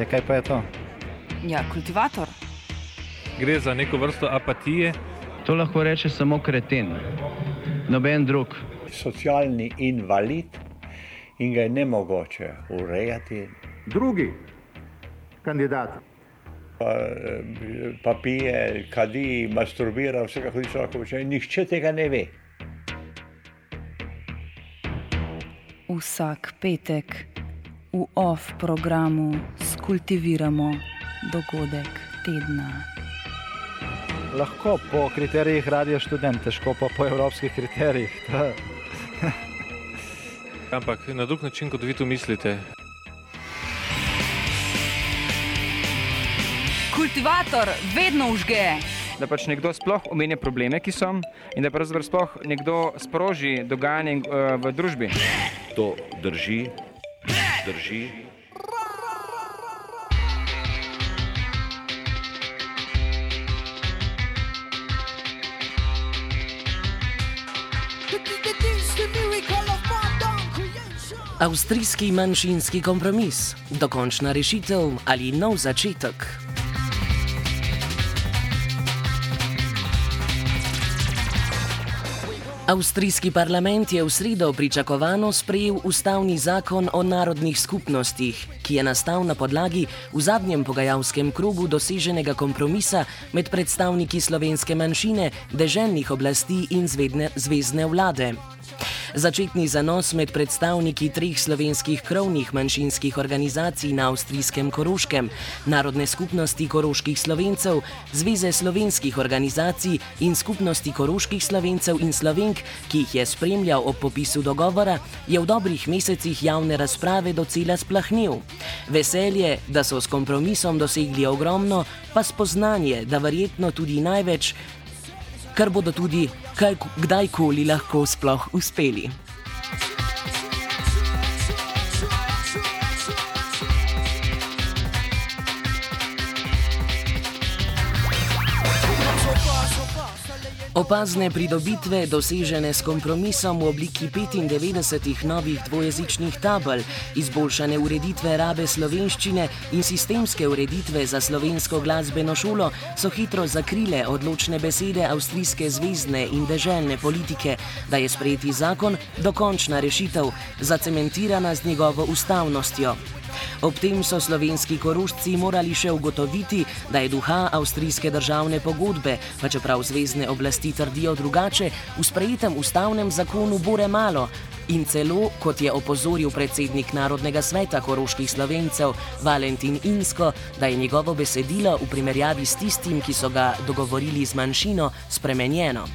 Ja, kaj pa je to? Ja, kultivator. Gre za neko vrsto apatije. To lahko reče samo kreten, noben drug. Socialni invalid in ga je nemogoče urejati. Drugi kandidat. Pa pije, kadi, masturbira, vse kako človek počne. Nihče tega ne ve. Vsak petek v OFF programu skultiviramo dogodek tedna. Lahko po kriterijih Radio Študent, težko pa po evropskih kriterijih. Ampak na drug način, kot vi to mislite. Kultivator vedno užge. Da pač nekdo sploh omenja probleme, ki so, in da pravzaprav sploh nekdo sproži dogajanje v družbi. To drži. Avstrijski manjšinski kompromis, dokončna rešitev ali nov začetek. Avstrijski parlament je v sredo pričakovano sprejel ustavni zakon o narodnih skupnostih, ki je nastal na podlagi v zadnjem pogajalskem krogu doseženega kompromisa med predstavniki slovenske manjšine, deželnih oblasti in zvezne vlade. Začetni zanos med predstavniki treh slovenskih krovnih manjšinskih organizacij na avstrijskem Koroškem, Narodne skupnosti koroških Slovencev, Zveze slovenskih organizacij in Skupnosti koroških Slovencev in Slovenk, ki jih je spremljal ob popisu dogovora, je v dobrih mesecih javne razprave docela splahnil. Veselje, da so s kompromisom dosegli ogromno, pa spoznanje, da verjetno tudi največ, kar bodo tudi kdajkoli lahko sploh uspeli. Opazne pridobitve, dosežene s kompromisom v obliki 95 novih dvojezičnih tabel, izboljšane ureditve rabe slovenščine in sistemske ureditve za slovensko glasbeno šolo, so hitro zakrile odločne besede avstrijske zvezne in deželne politike, da je sprejeti zakon dokončna rešitev, zacementirana z njegovo ustavnostjo. Ob tem so slovenski Korošci morali še ugotoviti, da je duha avstrijske državne pogodbe, pa čeprav zvezne oblasti trdijo drugače, v sprejetem ustavnem zakonu bore malo in celo, kot je opozoril predsednik Narodnega sveta koroških Slovencev Valentin Insko, da je njegovo besedilo v primerjavi s tistim, ki so ga dogovorili z manjšino, spremenjeno.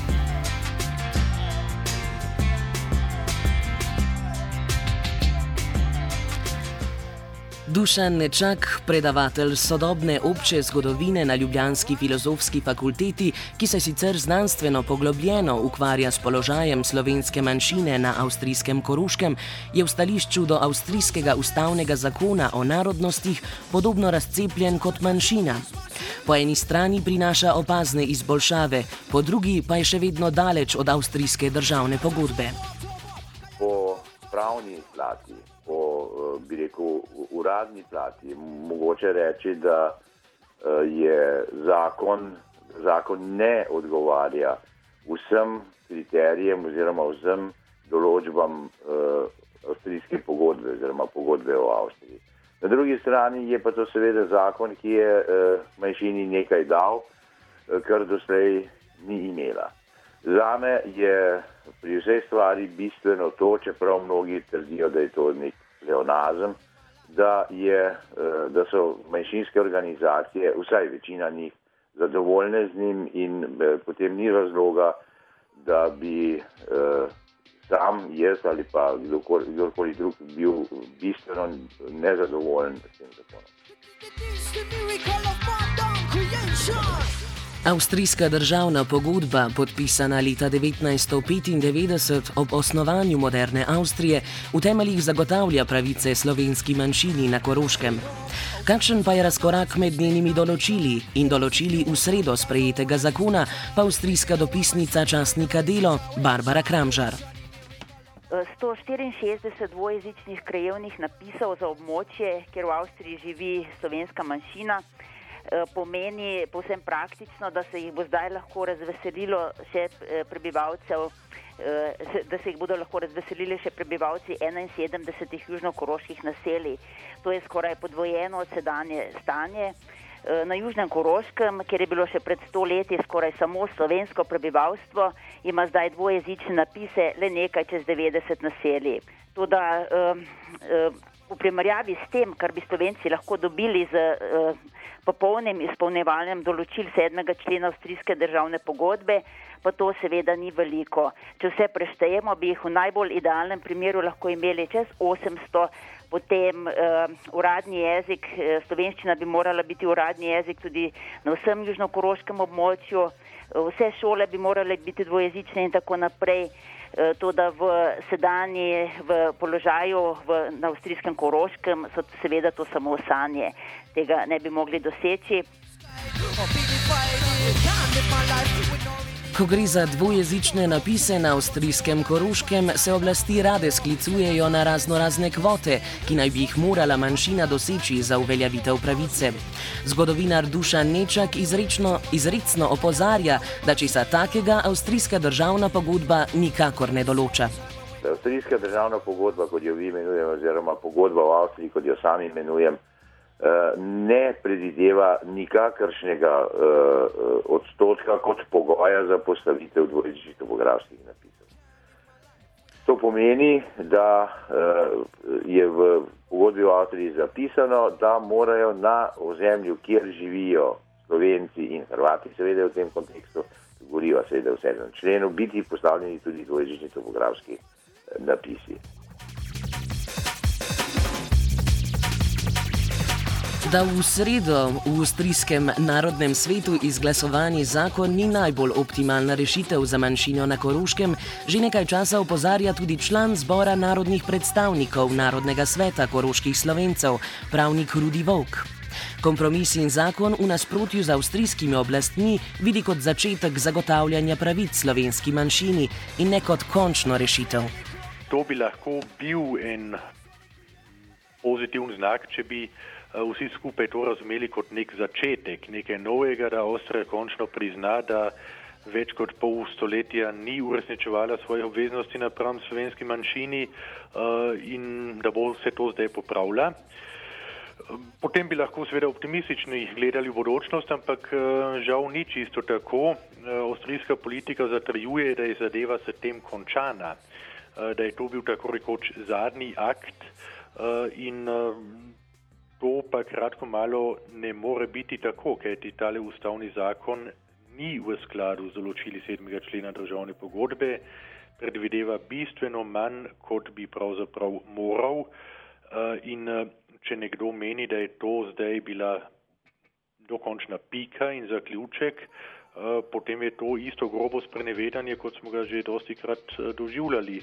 Dušan Nečak, predavatelj sodobne obče zgodovine na ljubljanski filozofski fakulteti, ki se sicer znanstveno poglobljeno ukvarja s položajem slovenske manjšine na avstrijskem Koroškem, je v stališču do avstrijskega ustavnega zakona o narodnostih podobno razcepljen kot manjšina. Po eni strani prinaša opazne izboljšave, po drugi pa je še vedno daleč od avstrijske državne pogodbe. Po pravni plati, bi rekel, uradni plati, mogoče reči, da je zakon ne odgovarja vsem kriterijem oziroma vsem določbam avstrijske pogodbe oziroma pogodbe o Avstriji. Na drugi strani je pa to seveda zakon, ki je manjšini nekaj dal, kar doslej ni imela. Zame je pri vsej stvari bistveno to, čeprav mnogi trdijo, da je to nek pleonazem, da so manjšinske organizacije, vsaj večina njih, zadovoljne z njim in potem ni razloga, da bi sam, jaz ali pa kdorkoli drug bil bistveno nezadovoljen s tem zakonom. Avstrijska državna pogodba, podpisana leta 1995 ob osnovanju moderne Avstrije, v temeljih zagotavlja pravice slovenski manjšini na Koroškem. Kakšen pa je razkorak med njenimi določili in določili v sredo sprejetega zakona, pa avstrijska dopisnica časnika Delo Barbara Kramžar. 164 dvojezičnih krajevnih napisov za območje, kjer v Avstriji živi slovenska manjšina, pomeni povsem praktično, da se jih bo zdaj lahko razveselilo še prebivalcev, da se jih bodo lahko razveselili še prebivalci 71 južnokoroških naselij. To je skoraj podvojeno sedanje stanje. Na Južnem Koroškem, kjer je bilo še pred 100 leti skoraj samo slovensko prebivalstvo, ima zdaj dvojezične napise le nekaj čez 90 naselij. Toda v primerjavi s tem, kar bi Slovenci lahko dobili z popolnim izpolnjevanjem določil 7. člena avstrijske državne pogodbe, pa to seveda ni veliko. Če vse preštejemo, bi jih v najbolj idealnem primeru lahko imeli čez 800, potem uradni jezik, slovenščina bi morala biti uradni jezik tudi na vsem južnokoroškem območju, vse šole bi morale biti dvojezične in tako naprej. To, da v položaju na avstrijskem Koroškem so seveda to samo sanje. Tega ne bi mogli doseči. Ko gre za dvojezične napise na avstrijskem Koroškem, se oblasti rade sklicujejo na raznorazne kvote, ki naj bi jih morala manjšina doseči za uveljavitev pravice. Zgodovinar Dušan Nečak izrecno opozarja, da česa takega avstrijska državna pogodba nikakor ne določa. Avstrijska državna pogodba, kot jo vi imenujete, oziroma pogodba v Avstriji, kot jo sam imenujem, ne predvideva nikakršnega odstotka kot pogoja za postavitev dvojezičnih topografskih napisov. To pomeni, da je v pogodbi v Avstriji zapisano, da morajo na ozemlju, kjer živijo Slovenci in Hrvati, seveda v tem kontekstu, govoriva seveda v 7. členu, biti postavljeni tudi dvojezični topografski napisi. Da v sredo v avstrijskem narodnem svetu izglasovani zakon ni najbolj optimalna rešitev za manjšino na Koroškem, že nekaj časa opozarja tudi član zbora narodnih predstavnikov Narodnega sveta koroških Slovencev, pravnik Rudi Volk. Kompromis in zakon v nasprotju z avstrijskimi oblastmi vidi kot začetek zagotavljanja pravic slovenski manjšini in ne kot končno rešitev. To bi lahko bil en pozitiven znak, če bi vsi skupaj to razumeli kot nek začetek, nekaj novega, da Avstrija končno prizna, da več kot pol stoletja ni uresničevala svojih obveznosti napram slovenski manjšini in da bo se to zdaj popravila. Potem bi lahko seveda optimistično gledali v bodočnost, ampak žal ni čisto tako. Avstrijska politika zatrjuje, da je zadeva s tem končana, da je to bil tako rekoč zadnji akt in to pa kratko malo ne more biti tako, kajti tale ustavni zakon ni v skladu z določili 7. člena državne pogodbe, predvideva bistveno manj, kot bi pravzaprav moral in če nekdo meni, da je to zdaj bila dokončna pika in zaključek, potem je to isto grobo sprenevedanje, kot smo ga že dostikrat doživljali.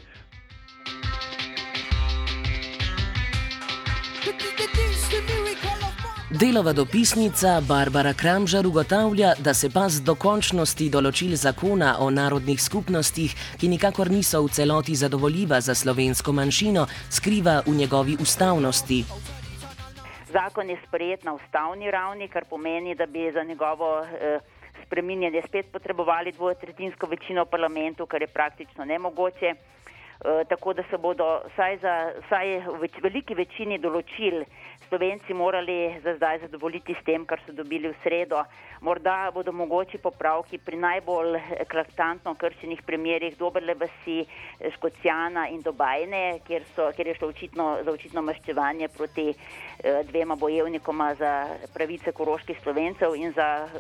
Delova dopisnica Barbara Kramžar ugotavlja, da se pas dokončnosti določil zakona o narodnih skupnostih, ki nikakor niso v celoti zadovoljiva za slovensko manjšino, skriva v njegovi ustavnosti. Zakon je sprejet na ustavni ravni, kar pomeni, da bi za njegovo spreminjanje spet potrebovali dvotretjinsko večino v parlamentu, kar je praktično nemogoče. Tako da se bodo vsaj v veliki večini določil Slovenci morali za zdaj zadovoljiti s tem, kar so dobili v sredo. Morda bodo mogoči popravki pri najbolj eklatantno kršenih primerih Doberle vasi, Škocjana in Dobajne, kjer je šlo za očitno maščevanje proti dvema bojevnikoma za pravice koroških Slovencev in za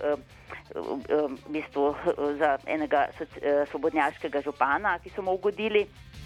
enega svobodnjaškega župana, ki so mu ugodili.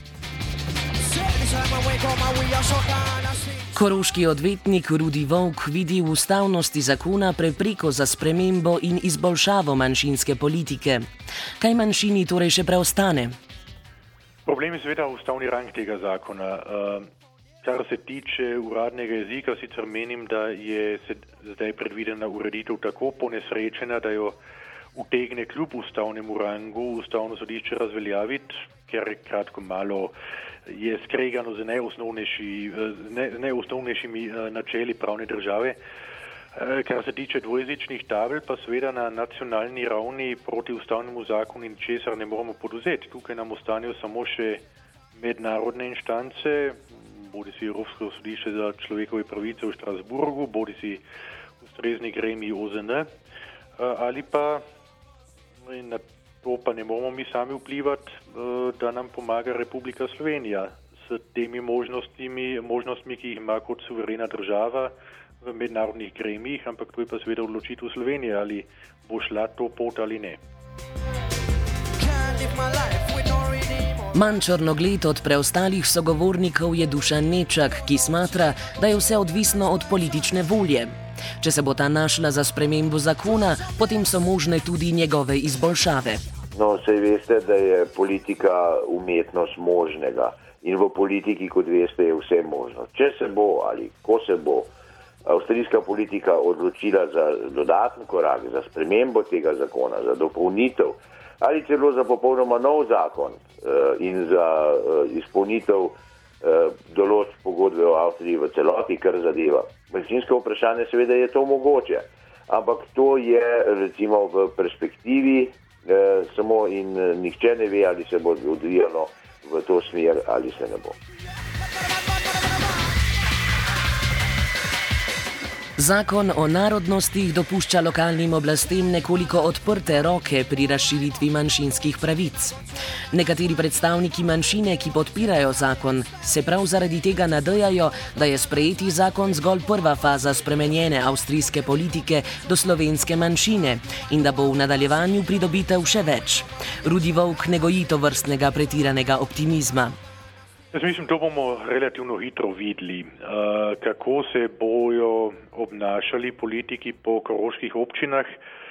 Koroški odvetnik Rudi Volk vidi v ustavnosti zakona prepreko za spremembo in izboljšavo manjšinske politike. Kaj manjšini torej še preostane? Problem je seveda ustavni rang tega zakona. Kar se tiče uradnega jezika, sicer menim, da je zdaj predvidena ureditev tako ponesrečena, da jo utegne kljub ustavnemu rangu ustavno sodišče razveljaviti, ker kratko malo je skregano z najosnovnejšimi načeli pravne države. Kar se tiče dvojezičnih tabel, pa seveda na nacionalni ravni proti ustavnemu zakonu in česar ne moramo poduzeti. Tukaj nam ostanejo samo še mednarodne inštance, bodisi Evropsko sodišče za človekove pravice v Štrasburgu, bodisi ustrezni gremiji OZN, ali pa, na to pa ne moramo mi sami vplivati, da nam pomaga Republika Slovenija s temi možnostmi, ki jih ima kot suverena država v mednarodnih gremijih, ampak to je pa seveda odločitev Slovenije, ali bo šla to pot ali ne. Manj črnogled od preostalih sogovornikov je Dušan Nečak, ki smatra, da je vse odvisno od politične volje. Če se bo ta našla za spremembo zakona, potem so možne tudi njegove izboljšave. No, saj veste, da je politika umetnost možnega in v politiki, kot veste, je vse možno. Če se bo ali ko se bo avstrijska politika odločila za dodaten korak, za spremembo tega zakona, za dopolnitev ali celo za popolnoma nov zakon in za izpolnitev določb pogodbe o Avstriji v celoti, kar zadeva manjšinsko vprašanje, seveda je to mogoče. Ampak to je recimo v perspektivi samo in nihče ne ve, ali se bo odvijalo v to smer ali se ne bo. Zakon o narodnostih dopušča lokalnim oblastem nekoliko odprte roke pri razširitvi manjšinskih pravic. Nekateri predstavniki manjšine, ki podpirajo zakon, se prav zaradi tega nadejajo, da je sprejeti zakon zgolj prva faza spremenjene avstrijske politike do slovenske manjšine in da bo v nadaljevanju pridobitev še več. Rudi Volk ne goji tovrstnega pretiranega optimizma. Jaz mislim, to bomo relativno hitro videli, kako se bojo obnašali politiki po koroških občinah.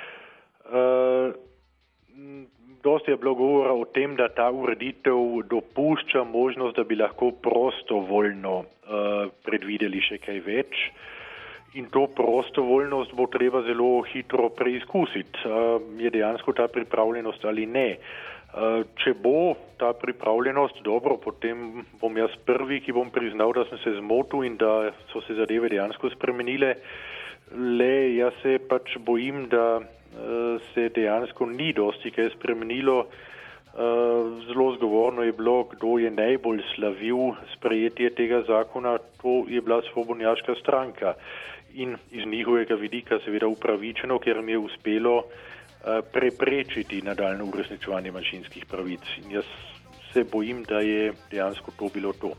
Dosti je bilo govora o tem, da ta ureditev dopušča možnost, da bi lahko prostovoljno predvideli še kaj več. In to prostovoljnost bo treba zelo hitro preizkusiti. Je dejansko ta pripravljenost ali ne? Če bo ta pripravljenost dobro, potem bom jaz prvi, ki bom priznal, da sem se zmotil in da so se zadeve dejansko spremenile. Le jaz se pač bojim, da se dejansko ni dosti kaj spremenilo. Zelo zgovorno je bilo, kdo je najbolj slavil sprejetje tega zakona, to je bila svobodnjaška stranka. In iz njihovega vidika seveda upravičeno, ker mi je uspelo preprečiti nadaljno uresničevanje manjšinskih pravic. In jaz se bojim, da je dejansko to bilo to.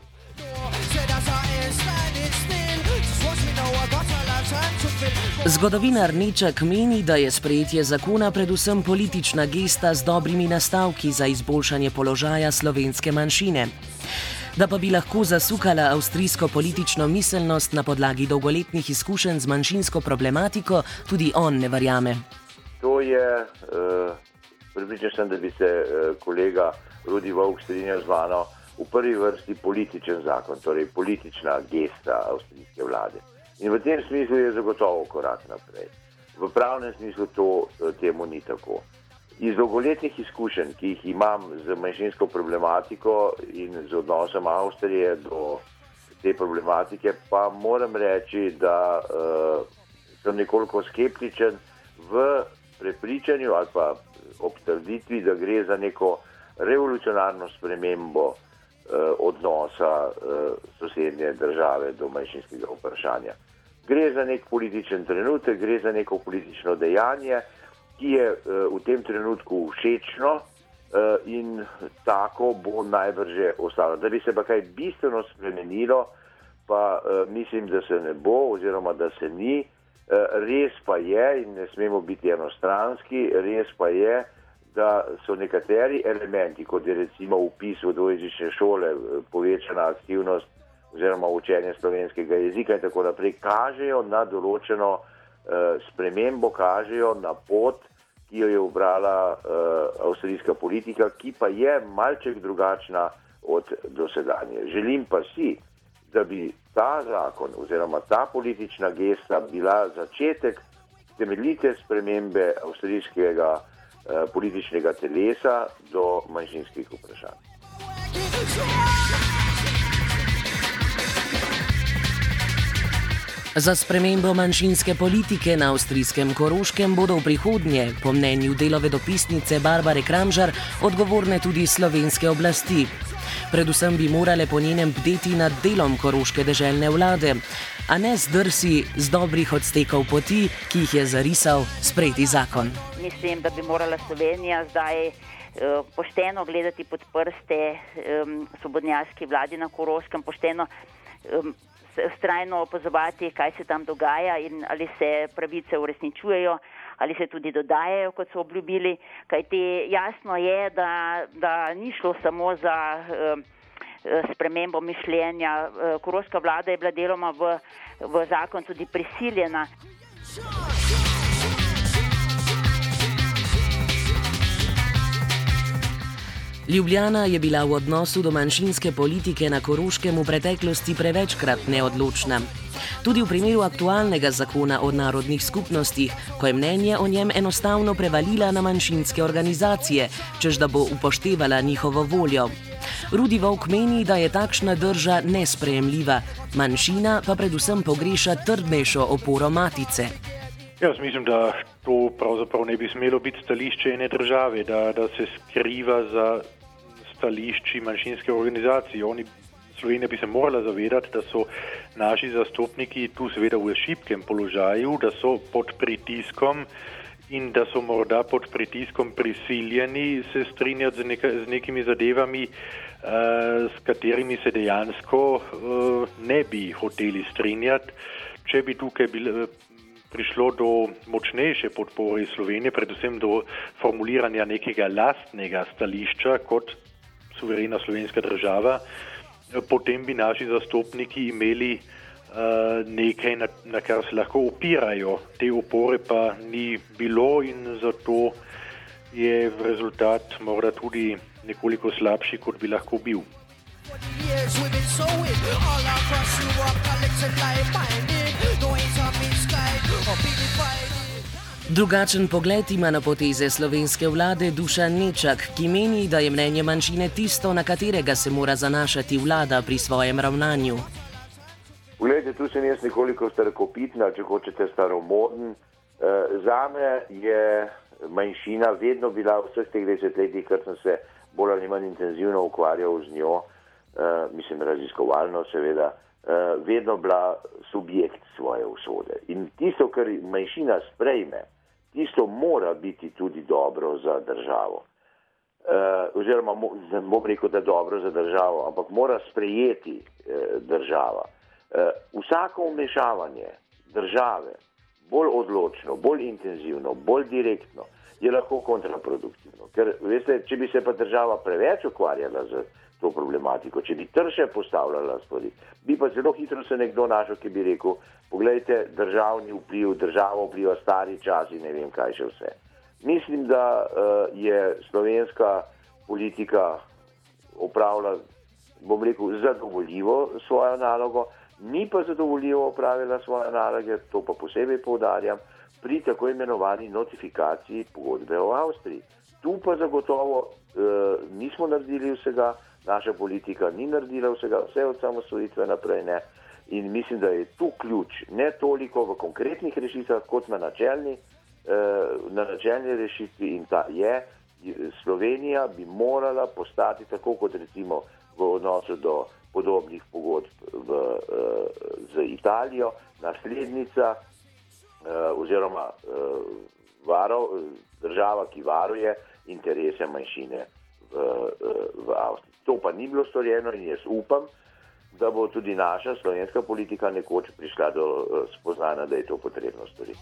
Zgodovinar Nečak meni, da je sprejetje zakona predvsem politična gesta z dobrimi nastavki za izboljšanje položaja slovenske manjšine. Da pa bi lahko zasukala avstrijsko politično miselnost na podlagi dolgoletnih izkušenj z manjšinsko problematiko, tudi on ne verjame. To je, pripričan sem, da bi se kolega Rudi Volk strinjal z mano, v prvi vrsti političen zakon, torej politična gesta avstrijske vlade. In v tem smislu je zagotovo korak naprej. V pravnem smislu temu ni tako. Iz dolgoletnih izkušenj, ki jih imam z manjšinsko problematiko in z odnosom Avstrije do te problematike, pa moram reči, da sem nekoliko skeptičen v prepričanju ali pa ob trditvi, da gre za neko revolucionarno spremembo odnosa sosednje države do manjšinskega vprašanja. Gre za nek političen trenutek, gre za neko politično dejanje, ki je v tem trenutku všečno in tako bo najbrže ostalo. Da bi se pa kaj bistveno spremenilo, pa mislim, da se ne bo oziroma da se ni. Res pa je, in ne smemo biti enostranski, res pa je, da so nekateri elementi, kot je recimo vpis v dvojezične šole, povečana aktivnost oziroma učenje slovenskega jezika in tako naprej, kažejo na določeno spremembo, kažejo na pot, ki jo je ubrala avstrijska politika, ki pa je malček drugačna od dosedanje. Želim pa si, da bi ta zakon oziroma ta politična gesta bila začetek temeljite spremembe avstrijskega političnega telesa do manjšinskih vprašanj. Za spremembo manjšinske politike na avstrijskem Koroškem bodo v prihodnje, po mnenju Delove dopisnice Barbare Kramžar, odgovorne tudi slovenske oblasti. Predvsem bi morale po njenem bdeti nad delom koroške deželne vlade, a ne zdrsi z dobrih odstekov poti, ki jih je zarisal sprejeti zakon. Mislim, da bi morala Slovenija zdaj pošteno gledati pod prste svobodnjaški vladi na Koroškem, pošteno vztrajno opazovati, kaj se tam dogaja in ali se pravice uresničujejo, ali se tudi dodajajo, kot so obljubili, kajti jasno je, da ni šlo samo za spremembo mišljenja. Koroška vlada je bila deloma v zakon tudi prisiljena. Ljubljana je bila v odnosu do manjšinske politike na Koroškem v preteklosti prevečkrat neodločna. Tudi v primeru aktualnega zakona o narodnih skupnostih, ko je mnenje o njem enostavno prevalila na manjšinske organizacije, čež da bo upoštevala njihovo voljo. Rudi Volk meni, da je takšna drža nesprejemljiva, manjšina pa predvsem pogreša trdnejšo oporo matice. Jaz mislim, da to pravzaprav ne bi smelo biti stališče ene države, da se skriva za stališči manjšinske organizacije. Slovenija bi se morala zavedati, da so naši zastopniki tu seveda v šibkem položaju, da so pod pritiskom in da so morda pod pritiskom prisiljeni se strinjati z nekimi zadevami, s katerimi se dejansko ne bi hoteli strinjati. Če bi tukaj prišlo do močnejše podpore Slovenije, predvsem do formuliranja nekega lastnega stališča kot suverena slovenska država, potem bi naši zastopniki imeli nekaj, na kar se lahko opirajo. Te opore pa ni bilo in zato je rezultat morda tudi nekoliko slabši, kot bi lahko bil. Drugačen pogled ima na poteze slovenske vlade Dušan Nečak, ki meni, da je mnenje manjšine tisto, na katerega se mora zanašati vlada pri svojem ravnanju. Poglejte, tu sem jaz nekoliko starokopitna, če hočete staromoden. Zame je manjšina vedno bila v vseh teh desetletjih, ker sem se bolj ali manj intenzivno ukvarjal z njo, mislim raziskovalno seveda, vedno bila subjekt svoje usode. In tisto, kar manjšina sprejme, tisto mora biti tudi dobro za državo. Oziroma, ne bom rekel, da dobro za državo, ampak mora sprejeti država. Vsako vmešavanje države, bolj odločno, bolj intenzivno, bolj direktno, je lahko kontraproduktivno. Ker, veste, če bi se pa država preveč ukvarjala z to problematiko, če bi trše postavljala stvari, bi pa zelo hitro se nekdo našel, ki bi rekel, poglejte, državni vpliv, država vpliva stari čas in ne vem kaj še vse. Mislim, da je slovenska politika opravila, bom rekel, zadovoljivo svojo nalogo, ni pa zadovoljivo opravila svoje naloge, to pa posebej poudarjam, pri tako imenovani notifikaciji pogodbe o Avstriji. Tu pa zagotovo nismo naredili vsega, naša politika ni naredila vsega, vse od samostojitve naprej ne. In mislim, da je tu ključ, ne toliko v konkretnih rešitvah, kot na načelni rešitvi, in ta je, Slovenija bi morala postati, tako kot recimo v odnosu do podobnih pogodb z Italijo, naslednica oziroma država, ki varuje interese manjšine v Avstriji. To pa ni bilo storjeno in jaz upam, da bo tudi naša slovenska politika nekoč prišla do spoznanja, da je to potrebno storiti.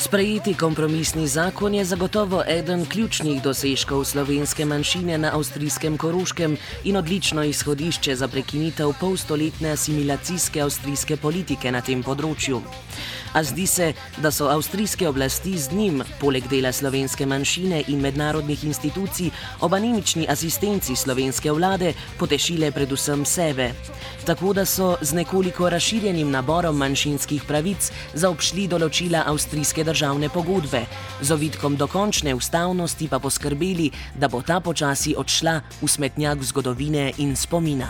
Sprejeti kompromisni zakon je zagotovo eden ključnih dosežkov slovenske manjšine na avstrijskem Koroškem in odlično izhodišče za prekinitev polstoletne asimilacijske avstrijske politike na tem področju. A zdi se, da so avstrijske oblasti z njim, poleg dela slovenske manjšine in mednarodnih institucij, ob anemični asistenci slovenske vlade potešile predvsem sebe. Tako da so z nekoliko razširjenim naborom manjšinskih pravic zaobšli določila avstrijske državne pogodbe, z ovitkom dokončne ustavnosti pa poskrbeli, da bo ta počasi odšla v smetnjak zgodovine in spomina.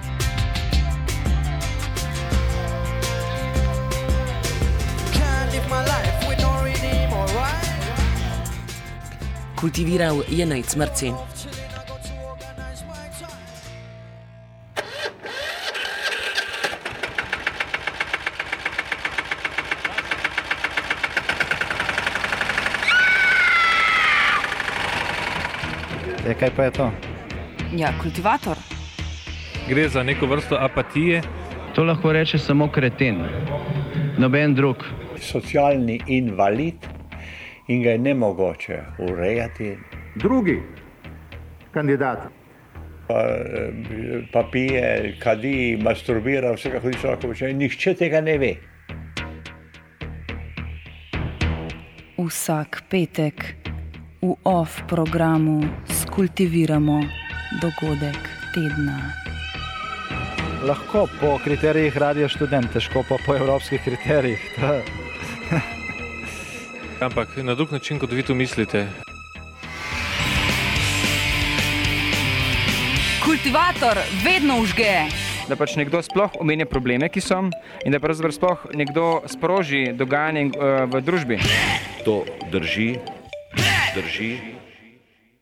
Kultiviral je Nejc Marcen. Kaj pa je to? Ja, kultivator. Gre za neko vrsto apatije. To lahko reče samo kreten, noben drug. Socialni invalid in ga je nemogoče urejati. Drugi kandidat. Pa pije, kadi, masturbira, vse kako človek počne. Nihče tega ne ve. Vsak petek v OFF programu skultiviramo dogodek tedna. Lahko po kriterijih Radio Študent, težko pa po evropskih kriterijih. Ampak na drug način, kot vi to mislite. Kultivator vedno vžge. Da pač nekdo sploh omenja probleme, ki so, in da pravzaprav sploh nekdo sproži dogajanje v družbi. To drži.